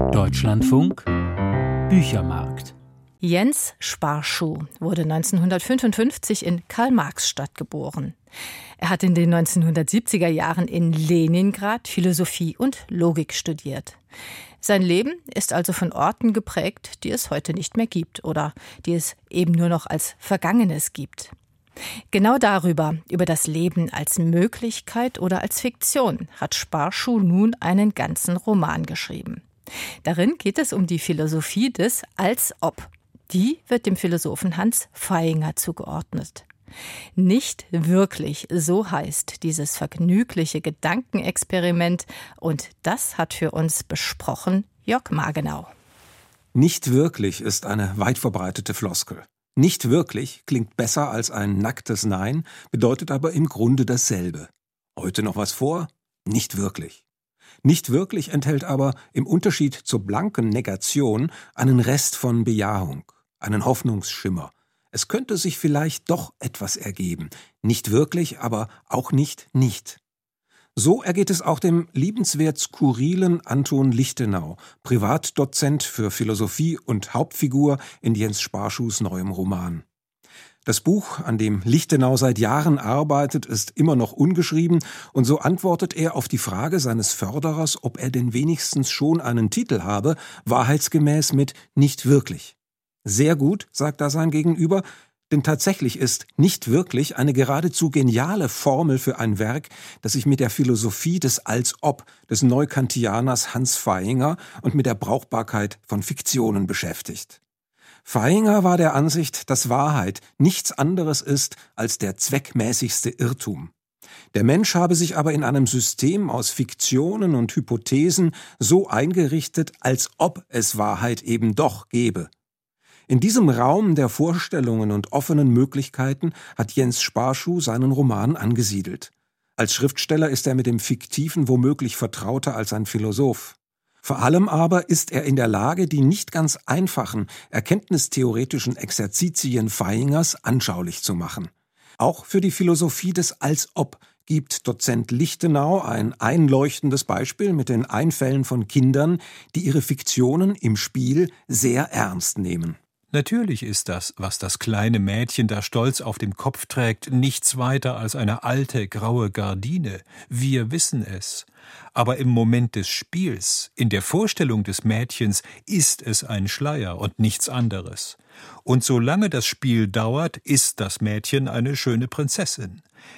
Deutschlandfunk Büchermarkt. Jens Sparschuh wurde 1955 in Karl-Marx-Stadt geboren. Er hat in den 1970er Jahren in Leningrad Philosophie und Logik studiert. Sein Leben ist also von Orten geprägt, die es heute nicht mehr gibt oder die es eben nur noch als Vergangenes gibt. Genau darüber, über das Leben als Möglichkeit oder als Fiktion, hat Sparschuh nun einen ganzen Roman geschrieben. Darin geht es um die Philosophie des Als-Ob. Die wird dem Philosophen Hans Vaihinger zugeordnet. Nicht wirklich, so heißt dieses vergnügliche Gedankenexperiment, und das hat für uns besprochen Jörg Margenau. Nicht wirklich ist eine weit verbreitete Floskel. Nicht wirklich klingt besser als ein nacktes Nein, bedeutet aber im Grunde dasselbe. Heute noch was vor? Nicht wirklich. Nicht wirklich enthält aber im Unterschied zur blanken Negation einen Rest von Bejahung, einen Hoffnungsschimmer. Es könnte sich vielleicht doch etwas ergeben. Nicht wirklich, aber auch nicht. So ergeht es auch dem liebenswert skurrilen Anton Lichtenau, Privatdozent für Philosophie und Hauptfigur in Jens Sparschuhs neuem Roman. Das Buch, an dem Lichtenau seit Jahren arbeitet, ist immer noch ungeschrieben, und so antwortet er auf die Frage seines Förderers, ob er denn wenigstens schon einen Titel habe, wahrheitsgemäß mit »nicht wirklich«. Sehr gut, sagt da sein Gegenüber, denn tatsächlich ist »nicht wirklich« eine geradezu geniale Formel für ein Werk, das sich mit der Philosophie des Als-Ob des Neukantianers Hans Vaihinger und mit der Brauchbarkeit von Fiktionen beschäftigt. Vaihinger war der Ansicht, dass Wahrheit nichts anderes ist als der zweckmäßigste Irrtum. Der Mensch habe sich aber in einem System aus Fiktionen und Hypothesen so eingerichtet, als ob es Wahrheit eben doch gäbe. In diesem Raum der Vorstellungen und offenen Möglichkeiten hat Jens Sparschuh seinen Roman angesiedelt. Als Schriftsteller ist er mit dem Fiktiven womöglich vertrauter als ein Philosoph. Vor allem aber ist er in der Lage, die nicht ganz einfachen, erkenntnistheoretischen Exerzitien Vaihingers anschaulich zu machen. Auch für die Philosophie des Als-Ob gibt Dozent Lichtenau ein einleuchtendes Beispiel mit den Einfällen von Kindern, die ihre Fiktionen im Spiel sehr ernst nehmen. Natürlich ist das, was das kleine Mädchen da stolz auf dem Kopf trägt, nichts weiter als eine alte, graue Gardine. Wir wissen es. Aber im Moment des Spiels, in der Vorstellung des Mädchens, ist es ein Schleier und nichts anderes. Und solange das Spiel dauert, ist das Mädchen eine schöne Prinzessin.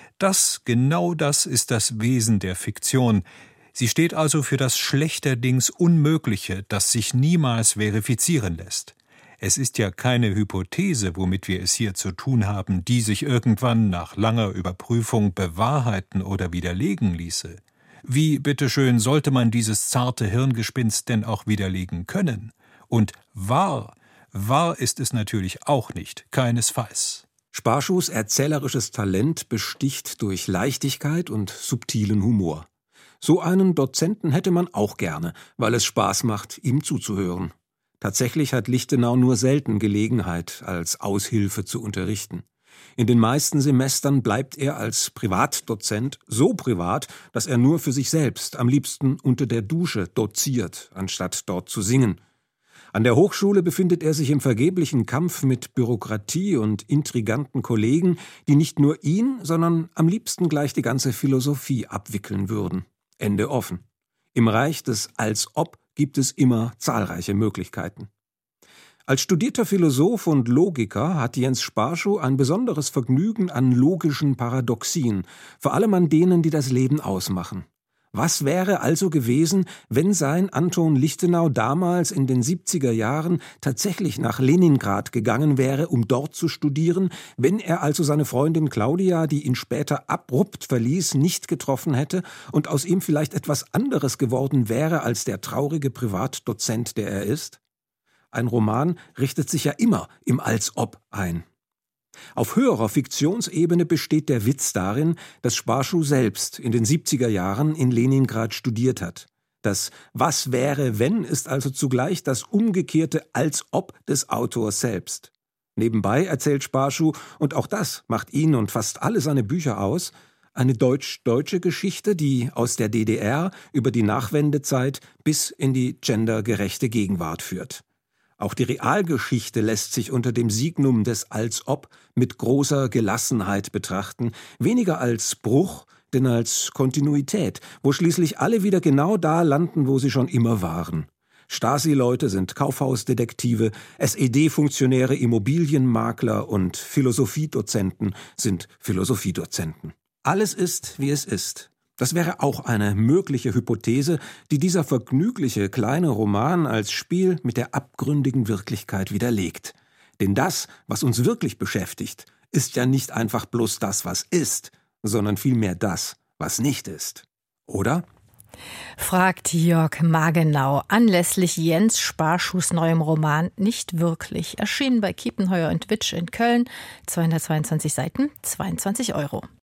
Genau das ist das Wesen der Fiktion. Sie steht also für das schlechterdings Unmögliche, das sich niemals verifizieren lässt. Es ist ja keine Hypothese, womit wir es hier zu tun haben, die sich irgendwann nach langer Überprüfung bewahrheiten oder widerlegen ließe. Wie, bitteschön, sollte man dieses zarte Hirngespinst denn auch widerlegen können? Und wahr ist es natürlich auch nicht, keinesfalls. Sparschuhs erzählerisches Talent besticht durch Leichtigkeit und subtilen Humor. So einen Dozenten hätte man auch gerne, weil es Spaß macht, ihm zuzuhören. Tatsächlich hat Lichtenau nur selten Gelegenheit, als Aushilfe zu unterrichten. In den meisten Semestern bleibt er als Privatdozent so privat, dass er nur für sich selbst, am liebsten unter der Dusche, doziert, anstatt dort zu singen. An der Hochschule befindet er sich im vergeblichen Kampf mit Bürokratie und intriganten Kollegen, die nicht nur ihn, sondern am liebsten gleich die ganze Philosophie abwickeln würden. Ende offen. Im Reich des Als-Ob gibt es immer zahlreiche Möglichkeiten. Als studierter Philosoph und Logiker hat Jens Sparschuh ein besonderes Vergnügen an logischen Paradoxien, vor allem an denen, die das Leben ausmachen. Was wäre also gewesen, wenn sein Anton Lichtenau damals in den 70er Jahren tatsächlich nach Leningrad gegangen wäre, um dort zu studieren, wenn er also seine Freundin Claudia, die ihn später abrupt verließ, nicht getroffen hätte und aus ihm vielleicht etwas anderes geworden wäre als der traurige Privatdozent, der er ist? Ein Roman richtet sich ja immer im Als-Ob ein. Auf höherer Fiktionsebene besteht der Witz darin, dass Sparschuh selbst in den 70er Jahren in Leningrad studiert hat. Das »Was wäre, wenn« ist also zugleich das umgekehrte Als-Ob des Autors selbst. Nebenbei erzählt Sparschuh, und auch das macht ihn und fast alle seine Bücher aus, eine deutsch-deutsche Geschichte, die aus der DDR über die Nachwendezeit bis in die gendergerechte Gegenwart führt. Auch die Realgeschichte lässt sich unter dem Signum des Als-Ob mit großer Gelassenheit betrachten, weniger als Bruch, denn als Kontinuität, wo schließlich alle wieder genau da landen, wo sie schon immer waren. Stasi-Leute sind Kaufhausdetektive, SED-Funktionäre Immobilienmakler und Philosophiedozenten sind Philosophiedozenten. Alles ist, wie es ist. Das wäre auch eine mögliche Hypothese, die dieser vergnügliche kleine Roman als Spiel mit der abgründigen Wirklichkeit widerlegt. Denn das, was uns wirklich beschäftigt, ist ja nicht einfach bloß das, was ist, sondern vielmehr das, was nicht ist. Oder? Fragt Jörg Magenau anlässlich Jens Sparschuhs neuem Roman Nicht wirklich, erschienen bei Kiepenheuer und Witsch in Köln, 222 Seiten, 22 €.